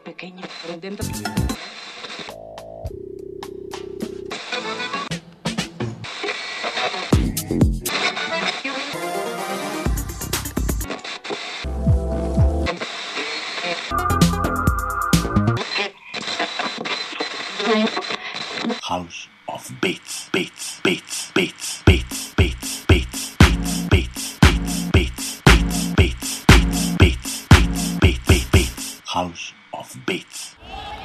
pequeño por dentro. House of Beats, beats, beats, beats, beats, beats, beats, beats, beats, beats, beats, beats, beats, beats, beats, beats, beats, beats, House of Beats.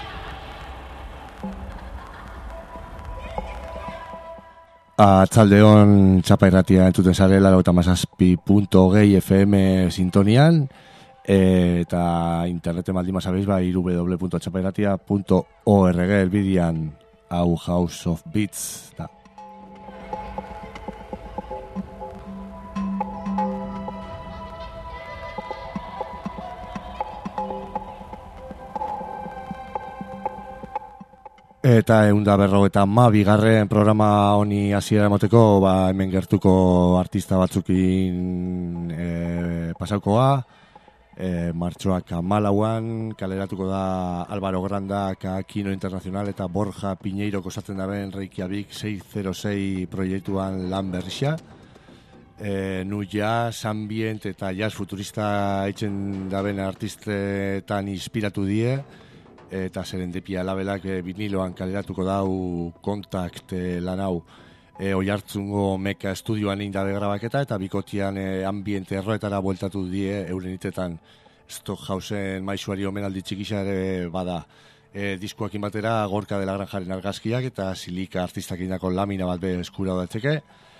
Atzaldeon Txapa irratia entzuten zarela 97.2 FM sintonian eta interneten baldin mazabeiz www.txapairratia.org elbidian hau House of Beats da. Eta 152. Bigarren programa honi hasiera emoteko, hemen gertuko artista batzukin pasaukoa, martxoak 14an kaleratuko da Álvaro Grandak Kino Internacional eta Borja Piñeiro osatzen daben Reykjavik 606 proiektuan lan berrixa. Nu jazz, ambient eta jazz futurista eitzen daben artistetan inspiratu die, eta Serendipia labelak viniloan kaleratuko dau Kontakt lan hau. Oihartzungo Meka estudioan indabe grabaketa eta bikotian ambiente erroetara bueltatu die euren hitetan. Stockhouseen maisuari omenaldi txikisa ere bada. Diskoakin batera Gorka de la Granjaren argazkiak eta Silika artistak indako lamina bat be eskura datzeke.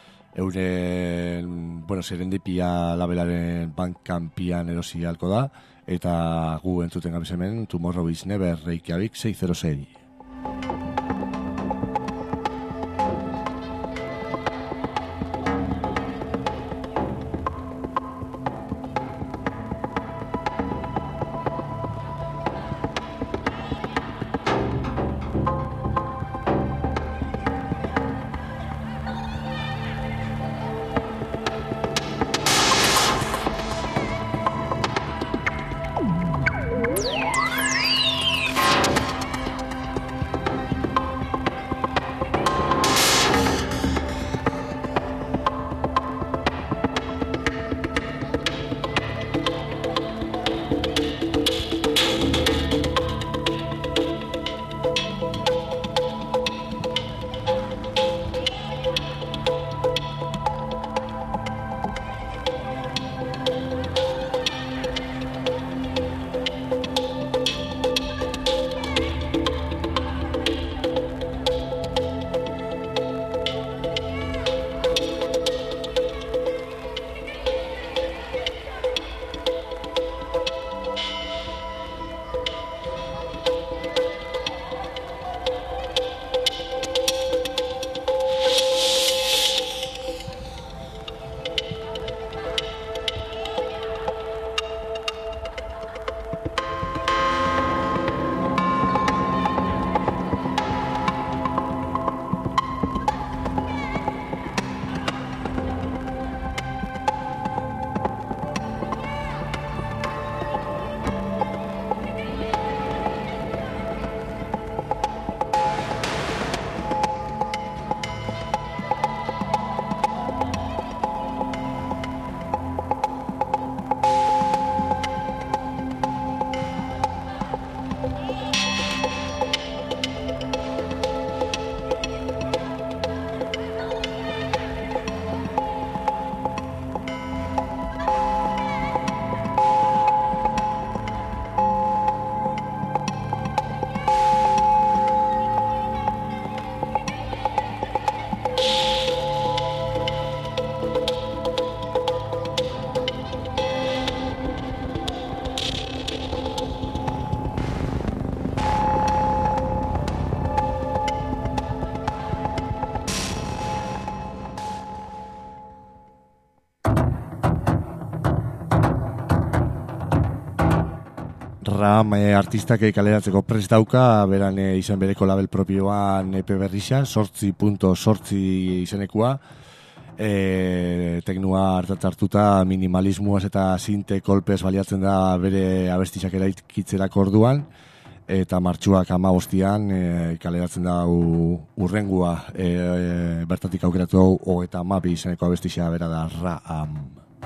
Euren, Serendipia labelaren Bandcampian erosi halko da eta gu entzuten gabiz hemen Tomorrow is Never Reykjavik 606. Ram artistak kaleratzeko prest dauka, beran izan bereko label propioan EP berrixa, 8.8 izenekua, teknua hartuta minimalismoaz eta sinte kolpez baliatzen da bere abestizak eraikitzerako orduan, eta martxoak 15 kaleratzen da urrengua bertatik aukeratu hau eta 12 izeneko abestixa bera da Ra-am.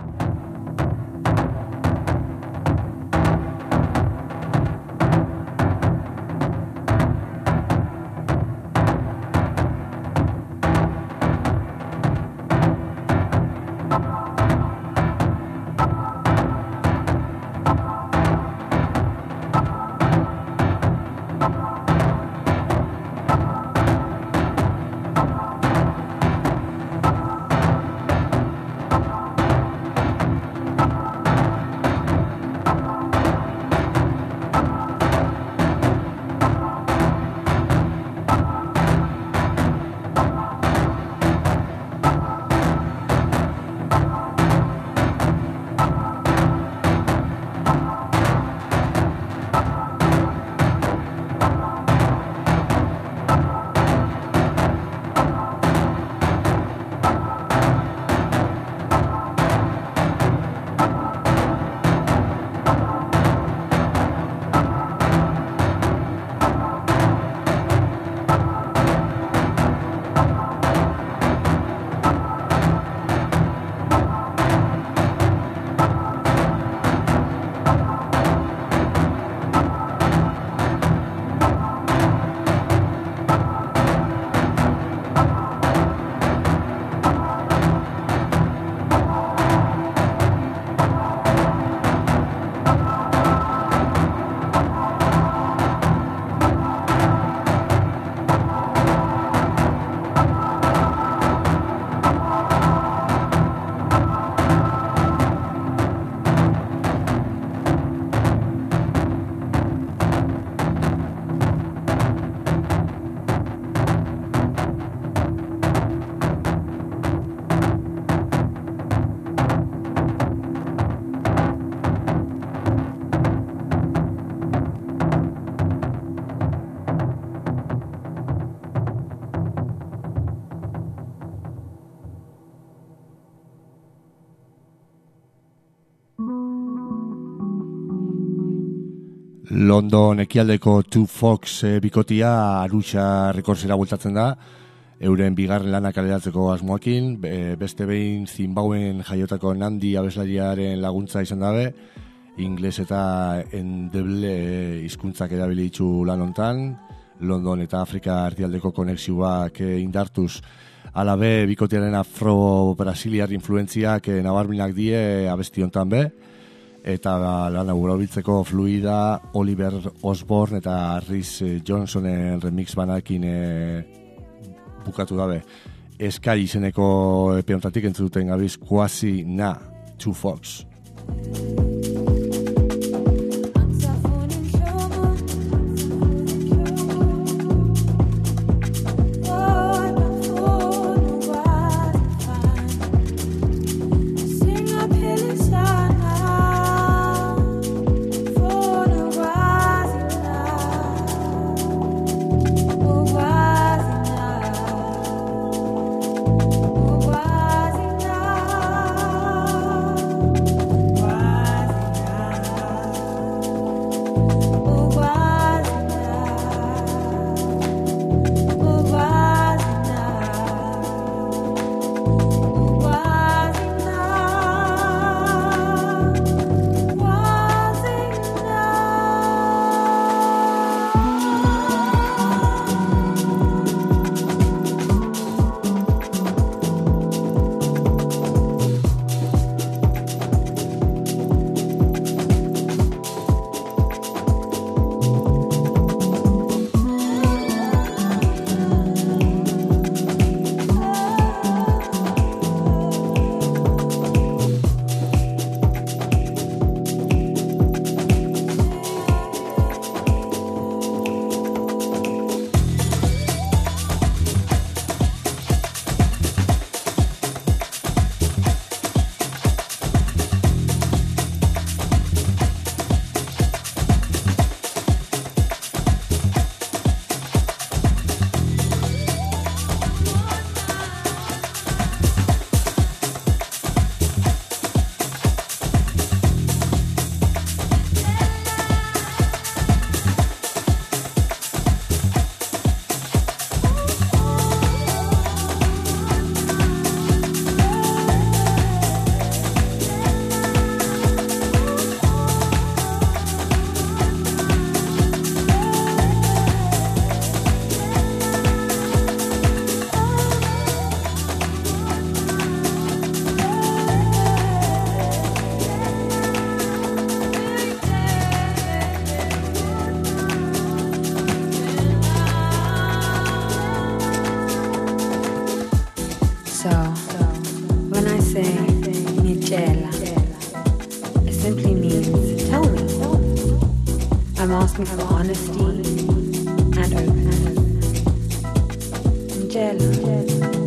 London ekialdeko Two Fox bikotia Arusha Recordsera bultatzen da, euren bigarren lana kaleratzeko asmoakin, beste behin Zimbauen jaiotako Nandi abeslariaren laguntza izan dabe, ingles eta endeble hizkuntzak erabili ditu lan hontan, London eta Afrika erdialdeko konexioak indartuz, alabe bikotiaren afro-brasiliar influentziak nabarmenak die abesti hontan be, eta lana gurabiltzeko fluida Oliver Osborne eta Rhys Johnsonen remix banakin bukatu gabe. Eskari izeneko epe hontatik entzuten gabiz Quasi Na Two Fox. Why asking for honesty and openness. Angela.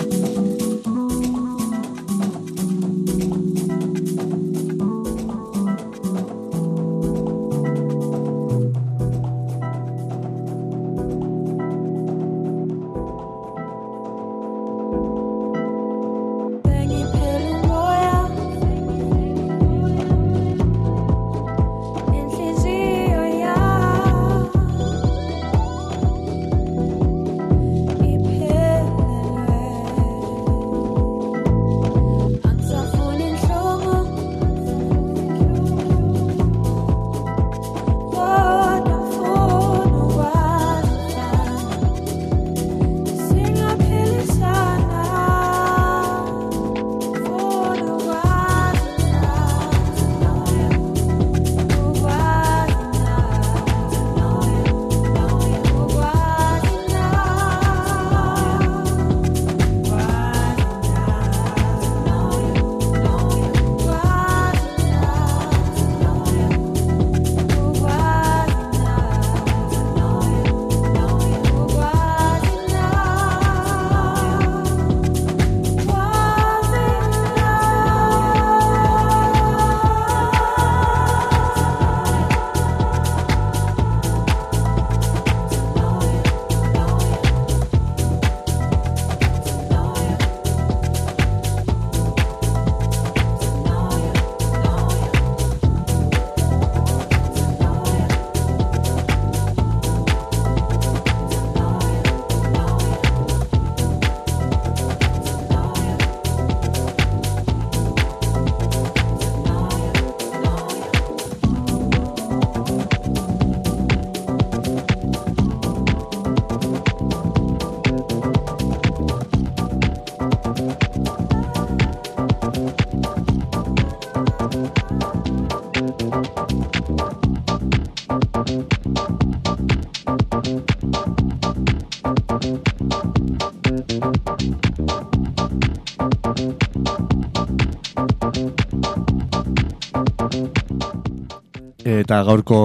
Eta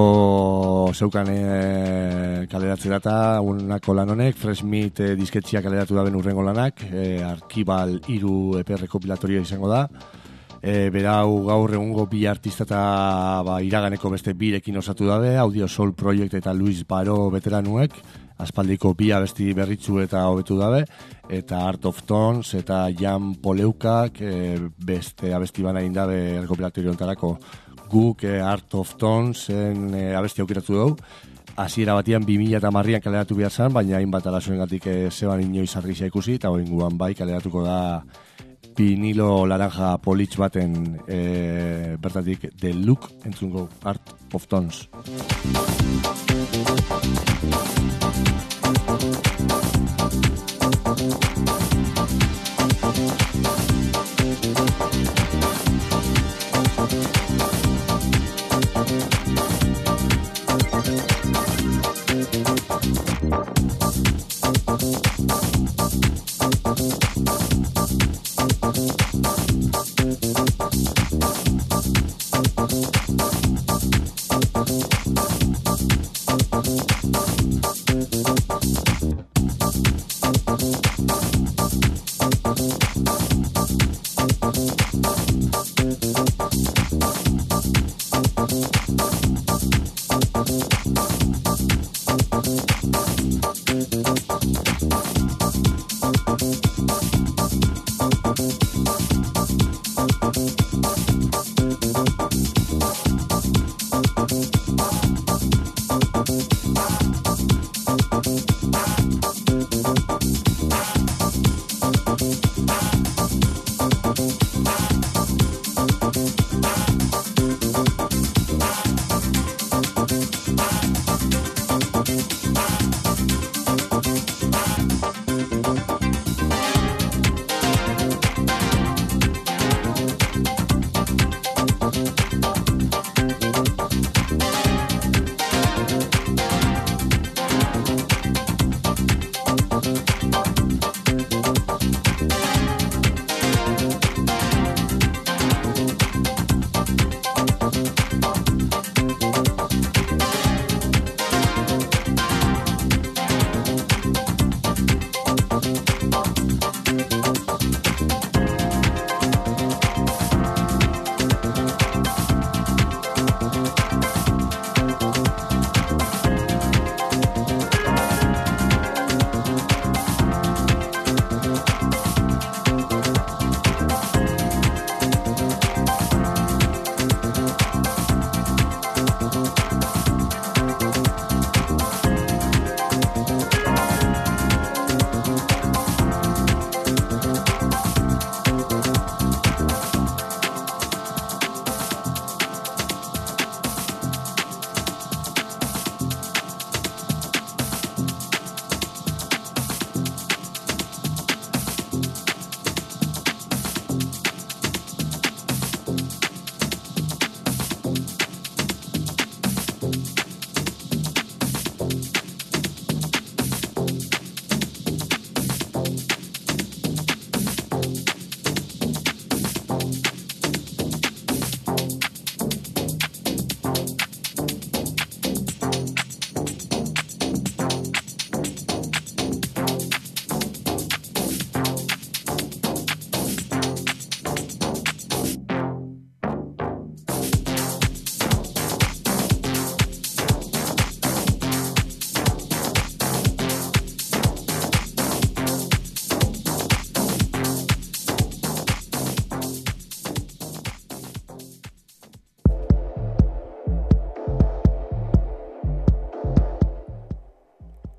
gaurko zeukan kaleratzea data unako lan honek, Fresh Meat disketxia kaleratu da ben urrengo lanak, Arkibal 3 EP rekopilatoria izango da. Berau gaur egungo bi artista eta iraganeko beste birekin osatu dabe, Audio Soul Project eta Luis Baro veteranuek, aspaldiko bi abesti berritzu eta hobetu dabe, eta Art of Tones eta Jan Poleukak beste abesti bana egin dabe rekopilatorio ontarako. Guk Art of Tones-en abesti aukiratu dugu. Hasiera batian 2010an kaleratu behar zen, baina hainbat arazoengatik zeban inoiz argizia ikusi, eta oraingoan bai kaleratuko da vinilo laranja politx baten bertatik The Look entzungo Art of Tones.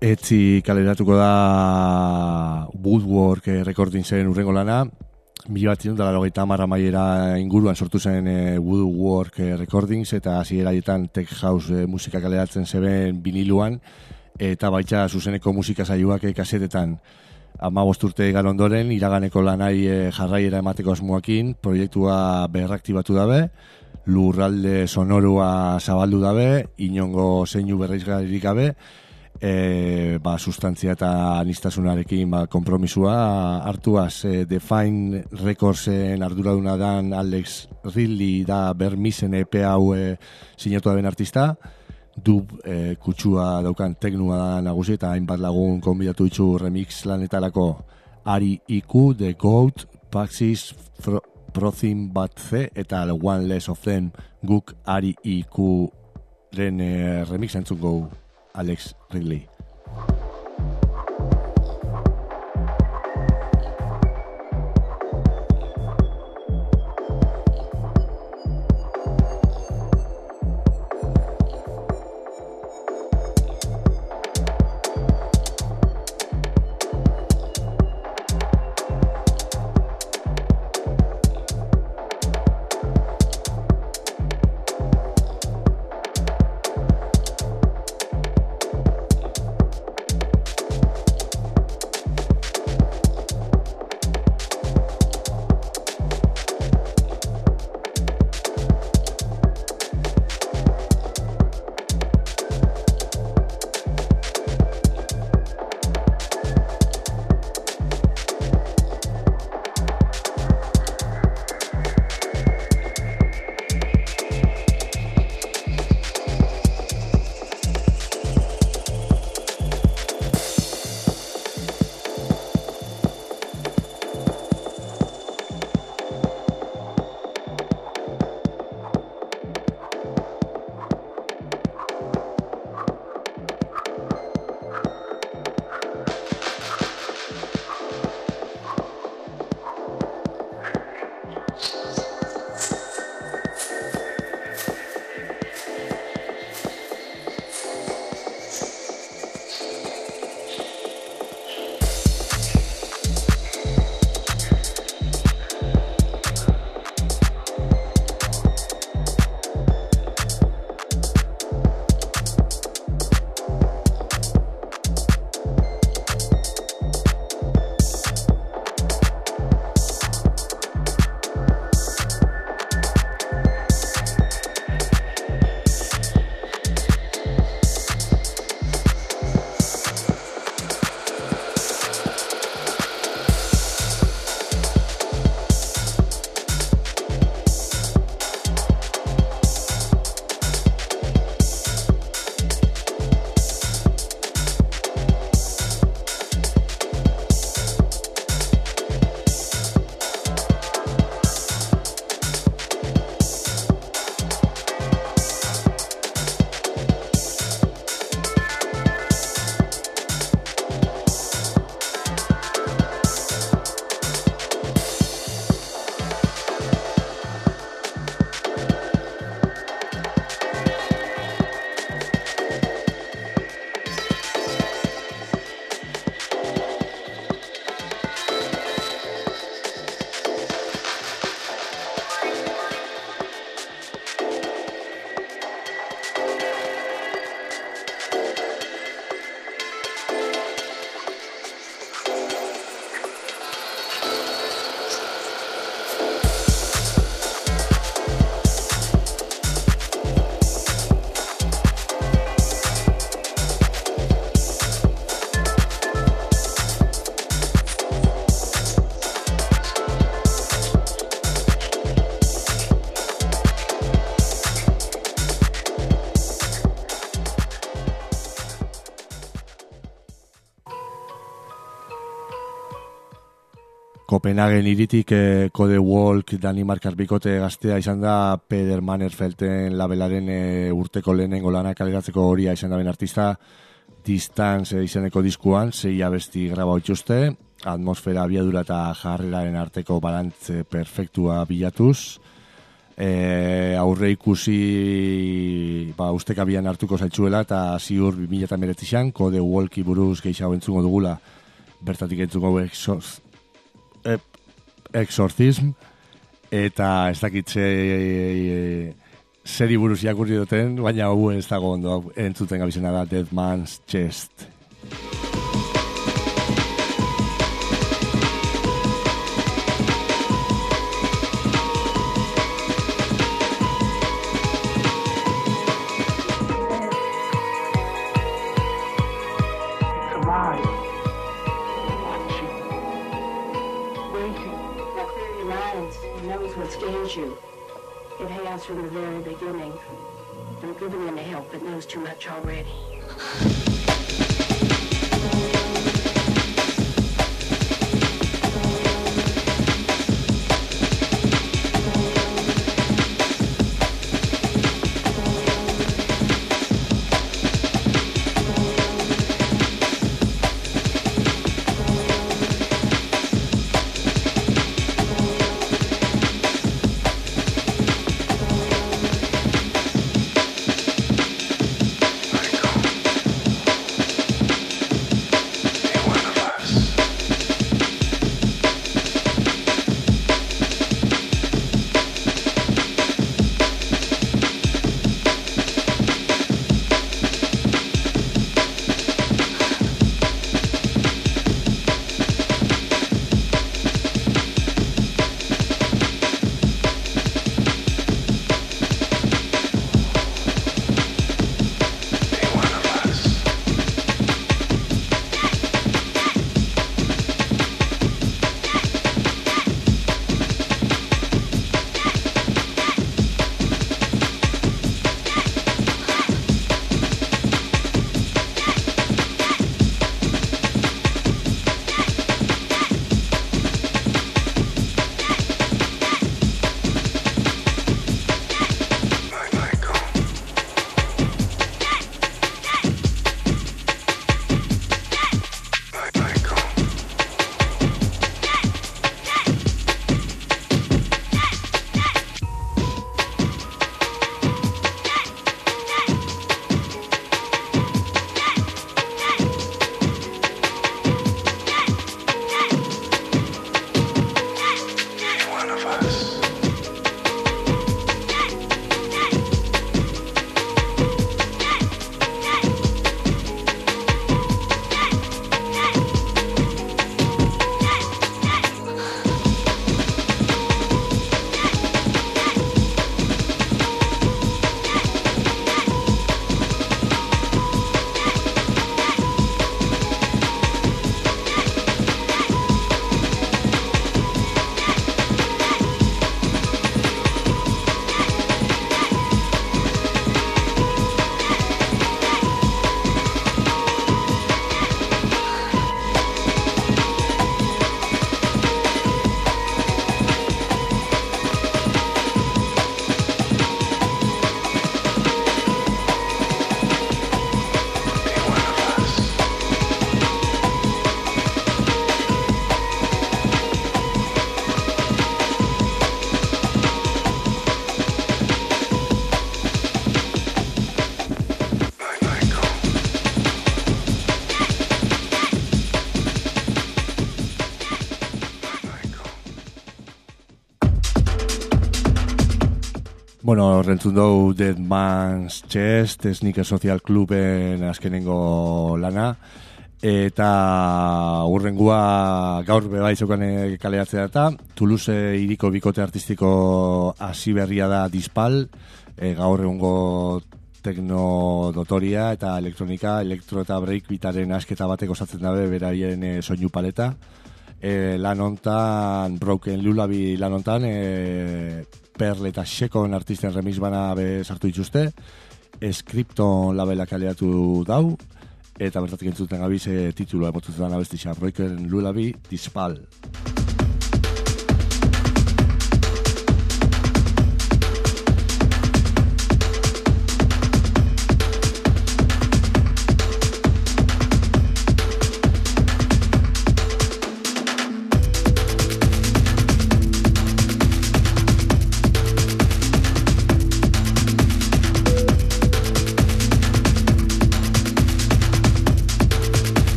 etzi kaleratuko da Woodwork Recordingsen urrengo lana. 1980 amaiera inguruan sortu zen Woodwork Recordings, eta hasieraietan tech house musika kaleratzen zeben biniluan, eta baita zuzeneko musika saioak kasetetan. 15 urte egan ondoren, iraganeko lanai jarraiera emateko asmoakin, proiektua berraktibatu dabe, lurralde sonorua zabaldu dabe, inongo zeinu berreizgarririk gabe, sustantzia eta anistasunarekin konpromisua hartuaz. Define Recordsen arduraduna dan Alex Ridley da Bermisen EP hau sinatu daben artista, dub kutsua daukan teknua da nagusi, eta hainbat lagun konbidatu ditzu remix lanetarako. Ari Iku, The Goat, Paxis, Prozin Bat C eta One Less of Them. Guk Ari Iku ren remix entzungo Alex Ridley. Kopenhagen iritik Code Walk Danimarkar bikote gaztea izan da Peder Mannerfelten labelaren urteko lehenengo lana kaleratzeko horia izan daben artista. Distance izeneko diskuan 6 abesti graba ituzte, atmosfera, abiadura eta jarreraren arteko balantze perfektua bilatuz. aurre ikusi ustekabian hartuko zaitzuela eta ziur 2019an Kode Walki buruz gehiago entzungo dugula. Bertatik entzungo Exorcism eta ez dakitze seri buruz irakurri duten, baina hau ez dago ondo entzuten gabizena da Dead Man's Chest. From the very beginning. I'm giving him help, but knows too much already. Bueno, rentzun dugu Dead Man's Chest, Sneaker Social Cluben azkenengo lana, eta urrengua gaur bebaizokan kaleratzea eta Toulouse iriko bikote artistiko hasi berria da Dispal, gaur egungo tekno dotoria eta elektronika, elektro eta break bitaren asketa batek osatzen dabe beraien soinu paleta. Lan hontan, Broken Lullaby lan hontan, Perl eta Shekon artisten remix bana sartu dituzte, Scripton labela kaleratu dau, eta bertatik entzuten gabiz titulua emotutzen da abestitza, Broken Lullaby Dispal.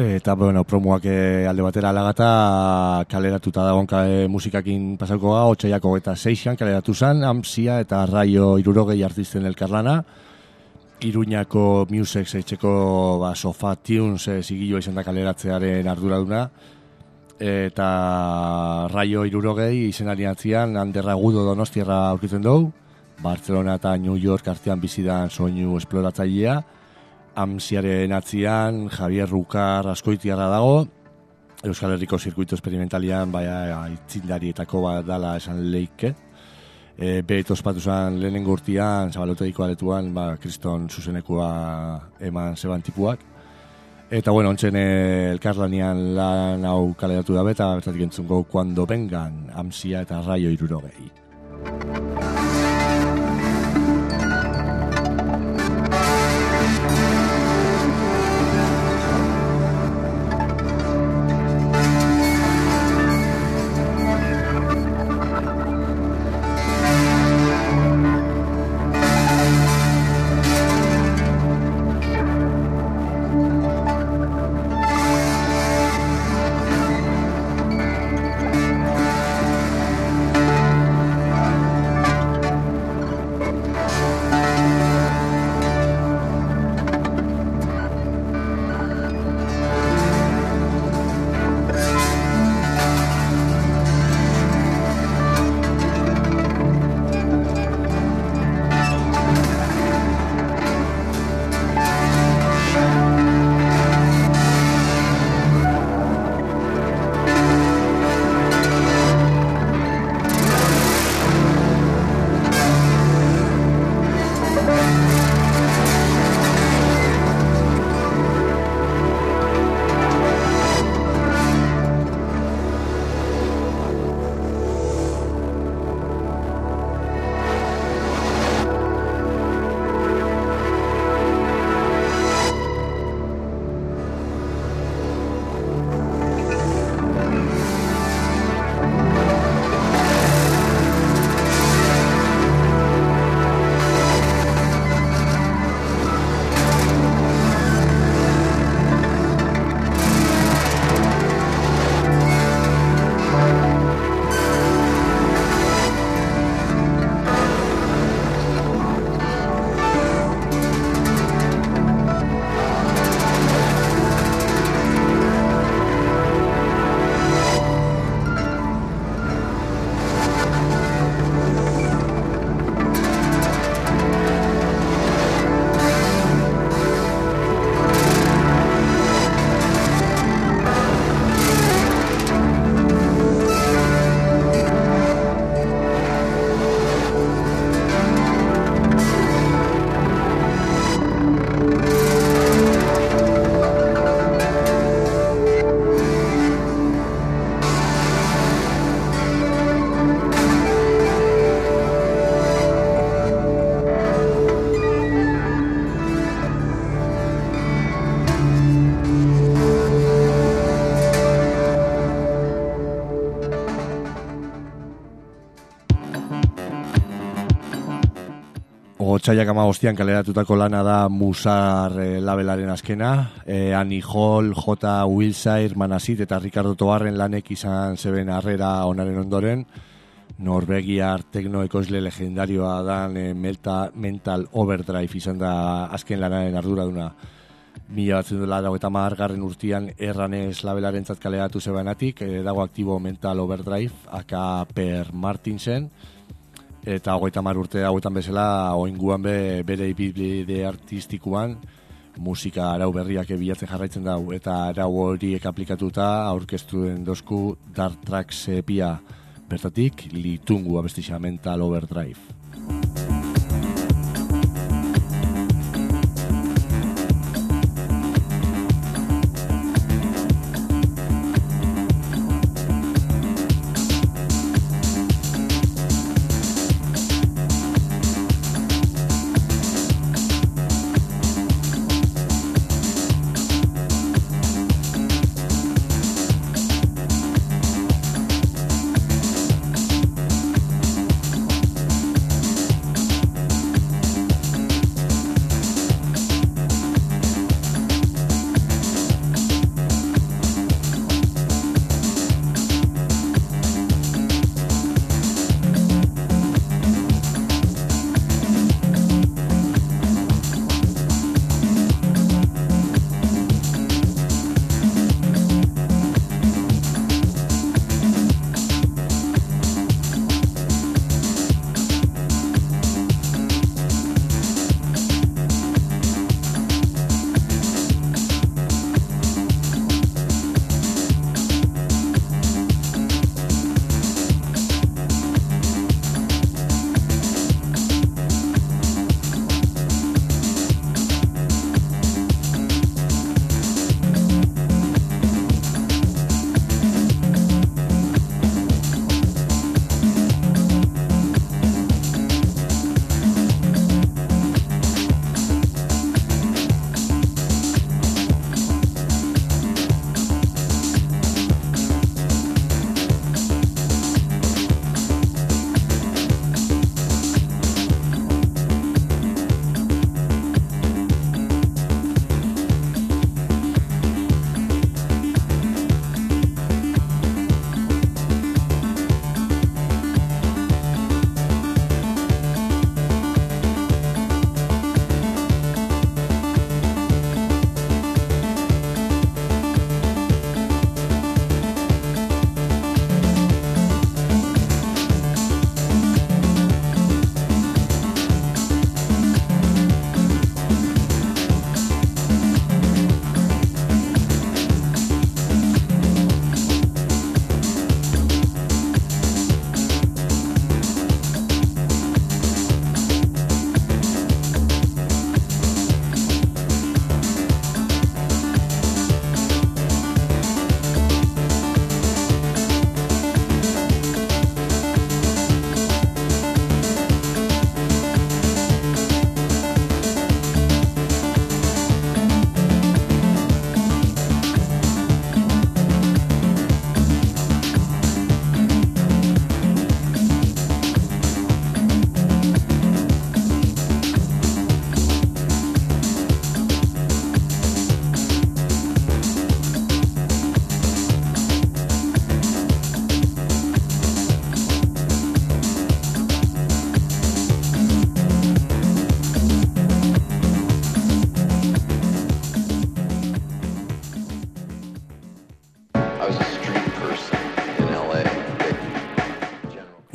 Eta, bueno, promoak alde batera alagata kaleratuta dagoen musikakin pasaukoa, otxaiako eta 6an kaleratu zen, Amsia eta Raio 60 artisten elkarlana, Iruñako Musex etxeko Sofa Tunes zigilua izan da kaleratzearen arduraduna, eta Raio 60 izenari atzian Ander Agudo Donostiarra aurkitzen dugu, Barcelona eta New York artean bizidan soinu esploratzailea, Amsiaren atzian Javier Rukar Askoitiarra dago, Euskal Herriko zirkuito esperimentalian aitzindarietako bat dala esan leike. Behet ospatu zen lehenengo urtean, Zabalotegiko aletuan, kriston zuzenekua eman zeban tipuak. Eta bueno, ontzen elkarlanian lan hau kaleratu dabe, eta bertatik entzungo Cuando Vengan, Amsia eta Raio 60. Otsailak 15 kaleratutako lana da Musar labelaren azkena. Annie Hall, J. Wilshire, Manasit eta Ricardo Tobarren lanek izan zeben harrera onaren ondoren. Norvegiar teknoekoizle legendarioa dan Mental Overdrive izan da azken lanaren arduraduna. 1980 urtean Erranez labelaren kaleratu zebenatik, dago aktibo Mental Overdrive, aka Per Martinsen, eta 30 urte hauetan bezala, oinguan bere ibide artistikuan, musika arau berriak bilatzen jarraitzen dau, eta arau horiek aplikatuta aurkeztu den dozku Dark Tracks epia, bertatik Litungu abestixa Mental Overdrive.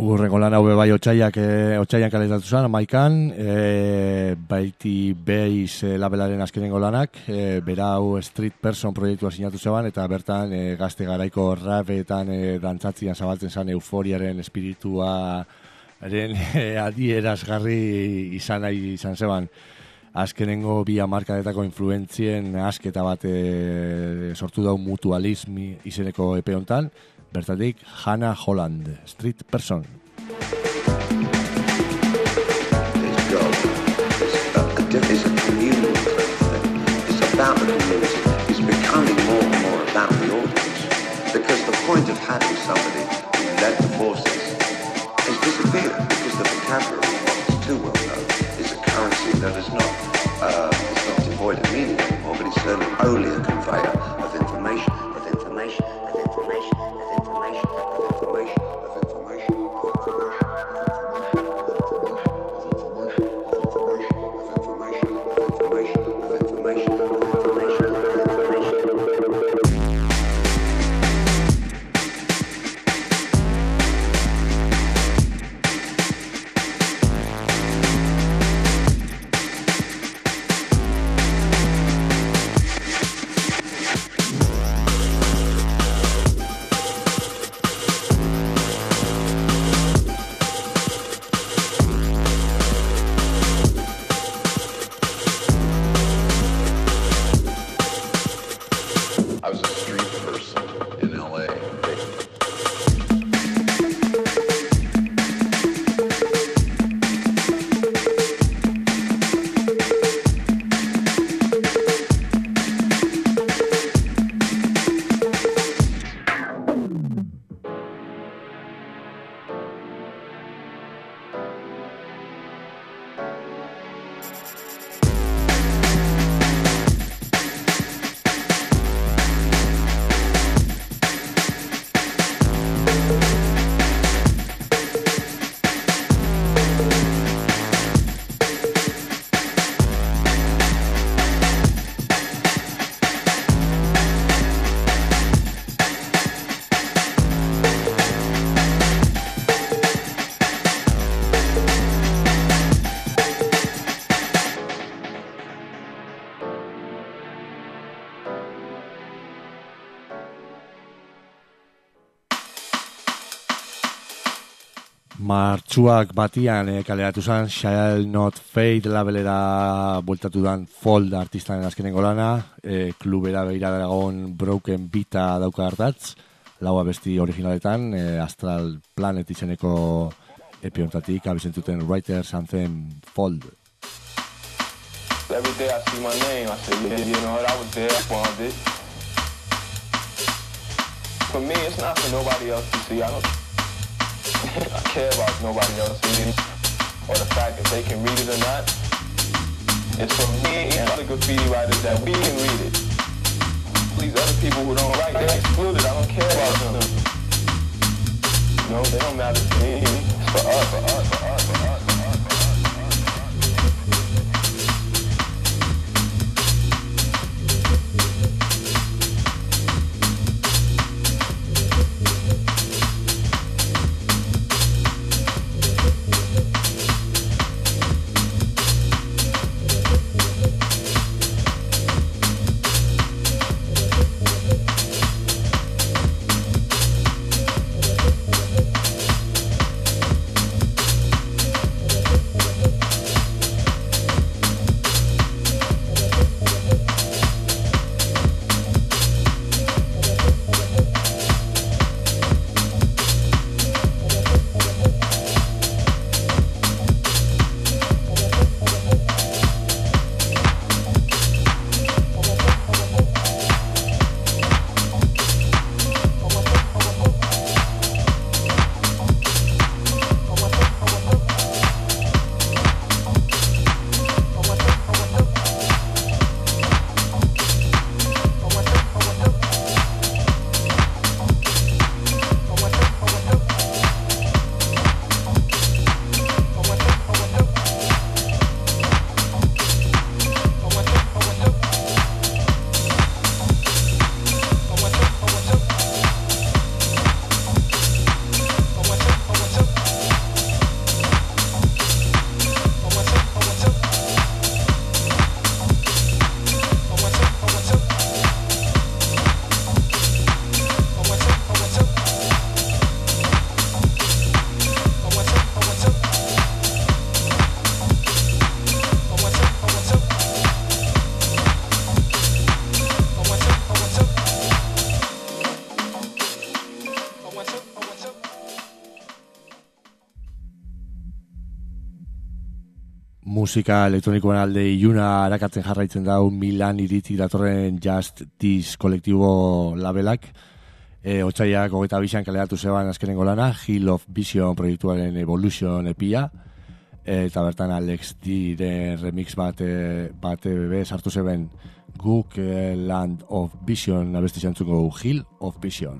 Urrengo lan hau bai otsaian kaletatu zen, amaikan, baiti beiz labelaren azkenengo lanak, berau Street Person proiektua sinatu zeban, eta bertan gazte garaiko rapetan dantzatzian zabaltzen zen euforiaren espirituaren adierazgarri izan zeban. Azkenengo bi hamarkadetako influentzien asketa bat sortu dau Mutualismi izeneko epe hontan, bertatik Hannah Holland, Street Person. It's a communal thing. It's about the community. It's becoming more and more about the audience. Because the point of having somebody who led the forces has disappeared because the vocabulary, what's too well known, is a currency that is not devoid of meaning anymore, but it's certainly only a conveyor of information, of information, of information, of information, of information, of information, Martxuak batian kaleratu zen Shall Not Fade labelera bueltatu dan Fold artistaren azkenengo lana, klubera behira dagoen Broken Beata dauka hartatz, lau abesti originaletan, Astral Planet izeneko epiontatik abizentuten Writers Anthem Fold. Every day I see my name, I say, yeah, you know what, I was there, I spawned it. For me, it's not for nobody else to see. I care about nobody else seeing it, or the fact that they can read it or not. It's for me and other graffiti writers that we can read it. These other people who don't write, they're excluded. I don't care about them. No, they don't matter to me. It's for us, for us, for us, for us. musika elektronikoen alde iluna arakatzen jarraitzen dau Milan iritik datorren Just This kolektibo labelak. Otsaiak 22an kaleratu zeban azkenengo lana, Hill of Vision proiektuaren Evolution epia, eta bertan Alex D-ren remix bat bebe sartu zeben Guk Land of Vision abesti xantzuko Hill of Vision.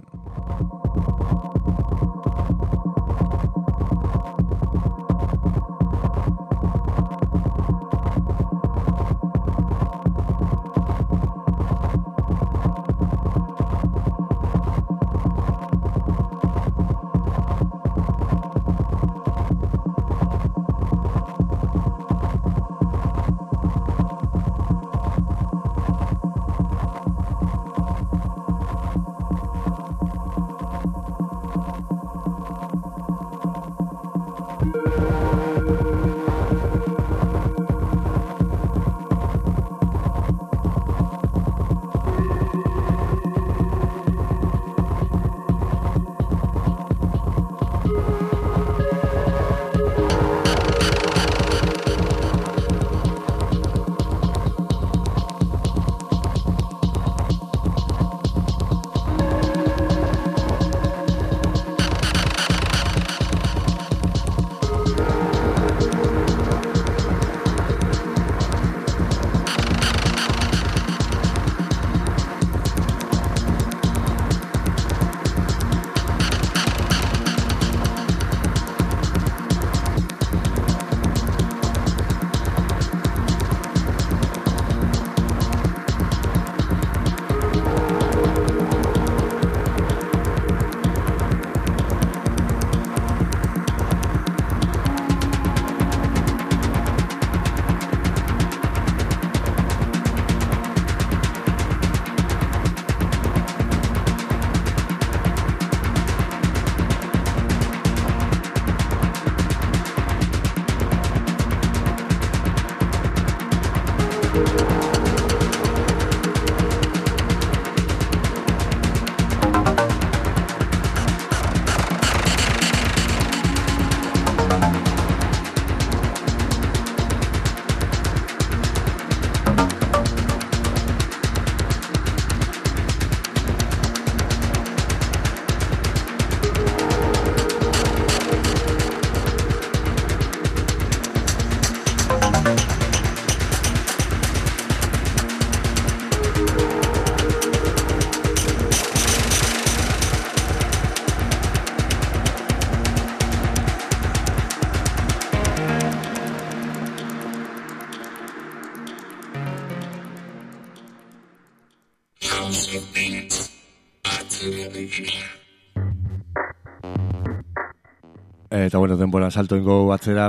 Eta bueno, denbora salto ingo atzera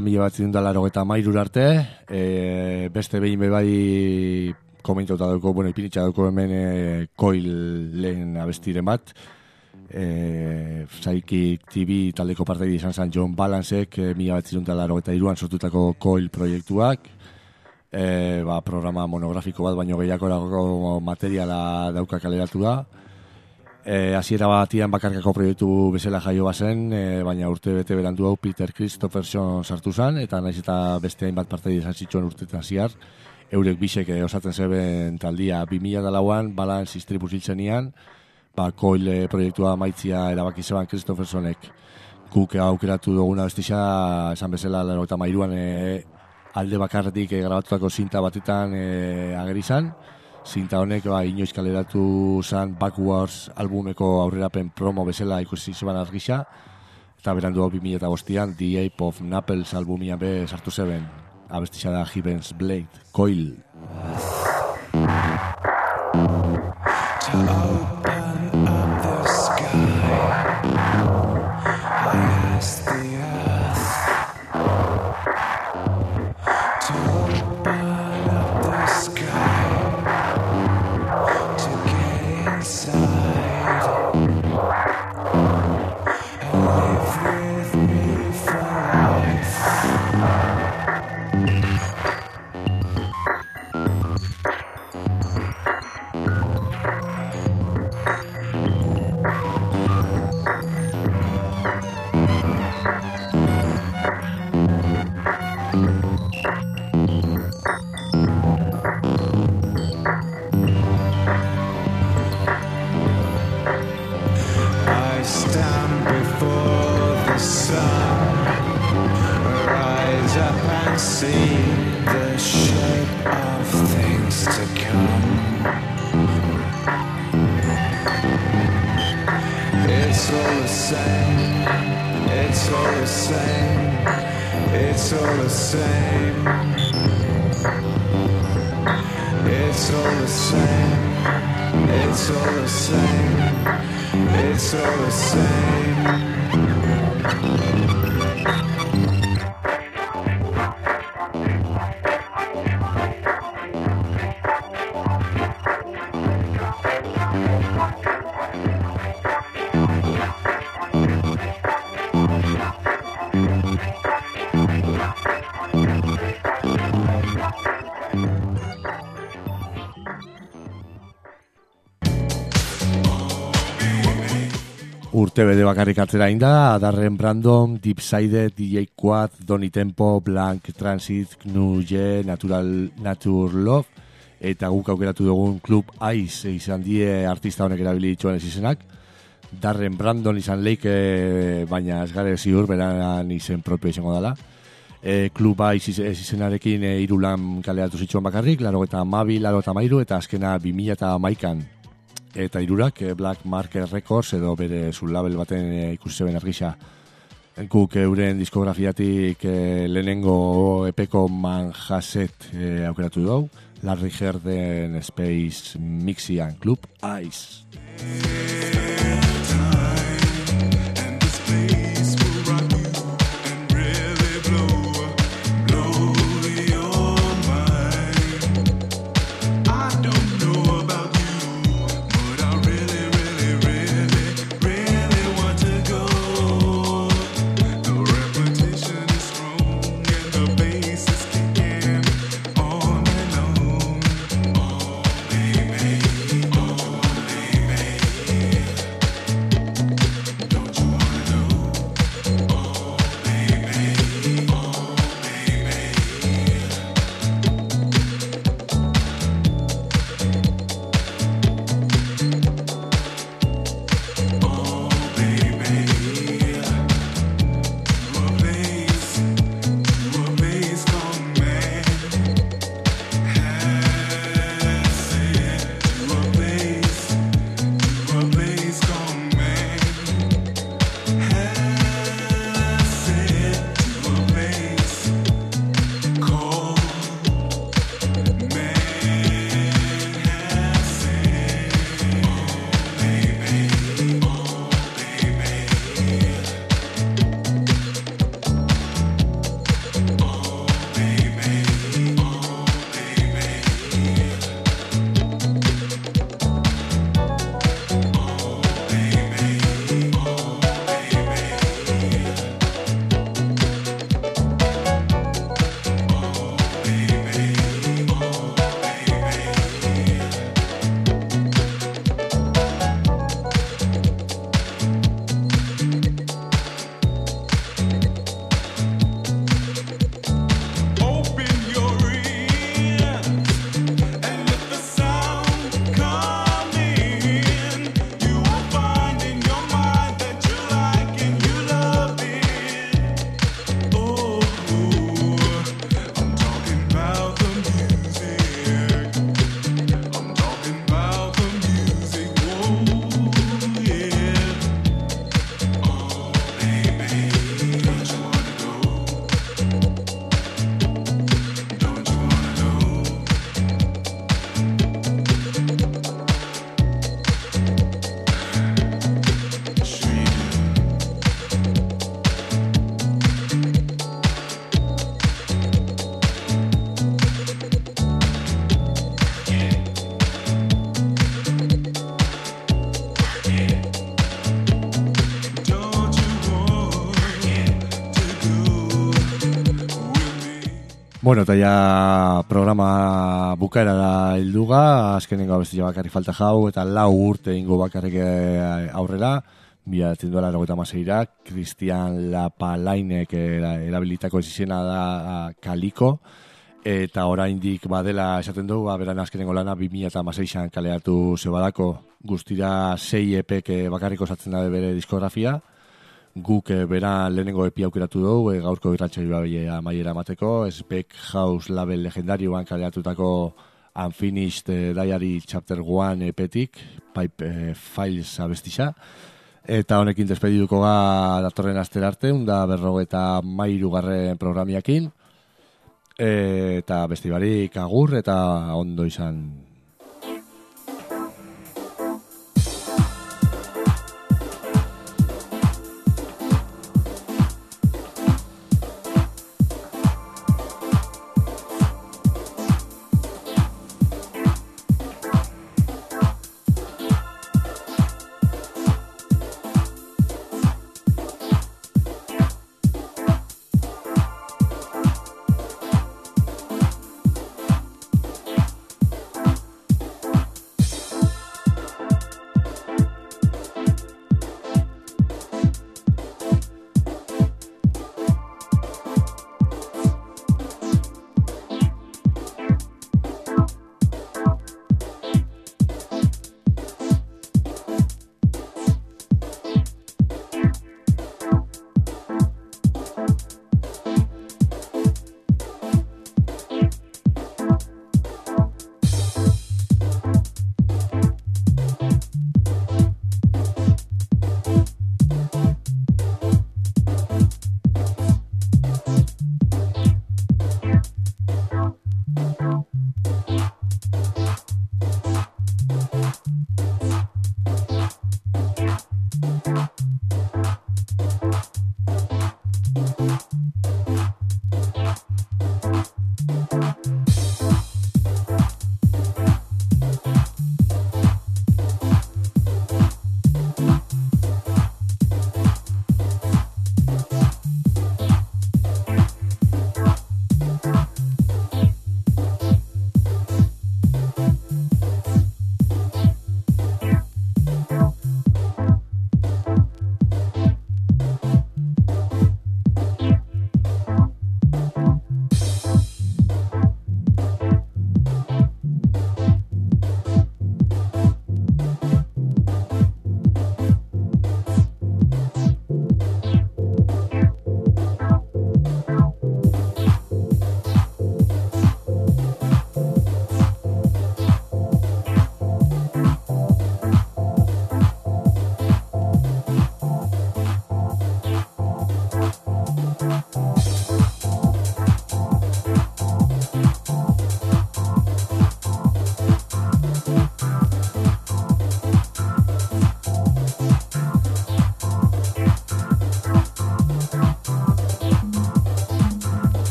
1983 arte, beste behin bebai komentauta dauko, bueno, ipinitza dauko hemen Coil-len abestiren bat, Psychic TV taldeko parteide izan zen John Balancek 1983an sortutako Coil proiektuak, programa monografiko bat baino gehiago materiala dauka kaleratu da. Hasiera batian bakarkako proiektu bezala jaio bazen, baina urte bete berandu hau Peter Christopherson sartu zen, eta naiz eta beste hainbat parteide izan zituen urtetan ziar, eurek bisek osatzen zeben taldia 2004an Balance Distribuz hiltzenian, Coil proiektua maitzia erabaki zeban Christophersonek. Guk aukeratu duguna bestisa, esan bezala 83an alde bakarretik grabatutako zinta batetan ageri zan. Zinta honek inoiz kaleratu zen Backwards albumeko aurrerapen promo bezala ikusi zeban argisa, eta berandu hau 2005an The Ape of Naples albumian be sartu zeben. Abestisa da Heaven's Blade, Coil. It's all the same. It's all the same. It's all the same. It's all the same. It's all the same. It's all the same. Urte bede bakarrik atzera inda, Adarren Brandon, Deepside, DJ Quad, Donny Tempo, Blank Transit, Gnuye, Nature Love, eta guk aukeratu dugun Club Ice izan die artista honek erabili dituen ez izenak. Darren Brandon izan leike, baina ez gare ziur, beran izen propio izango dela. Club Ice ez izenarekin irulan kaleatu zituen bakarrik, 92, 93 eta azkena 2011an. Eta irurak Black Market Records edo bere zulabel baten ikusi zeben argisa. Guk euren diskografiatik lehenengo epeko Manhasset aukeratu dugu, Larry Herden Space Mixian Club Ice. Bueno, eta ja programa bukaera da helduga, azkenengo abestia bakarrik falta jau, eta 4 urte ingo bakarrik aurrera, 1996ra, Christian Lapalainek erabilitako izena da Kaliko, eta oraindik badela esaten du, beran azkenengo lana 2016an kaleatu zebadako, guztira 6 epek bakarrik osatzen da bere diskografia. Guk bera lehenengo epi aukeratu dugu, gaurko irratsaioa amaiera emateko, Spec House label legendarioan kaleatutako Unfinished Diary Chapter 1 epetik, Pipe Files abestisa. Eta honekin despediduko ga datorren astera arte, 153. programiakin. Eta beste barik agur eta ondo izan.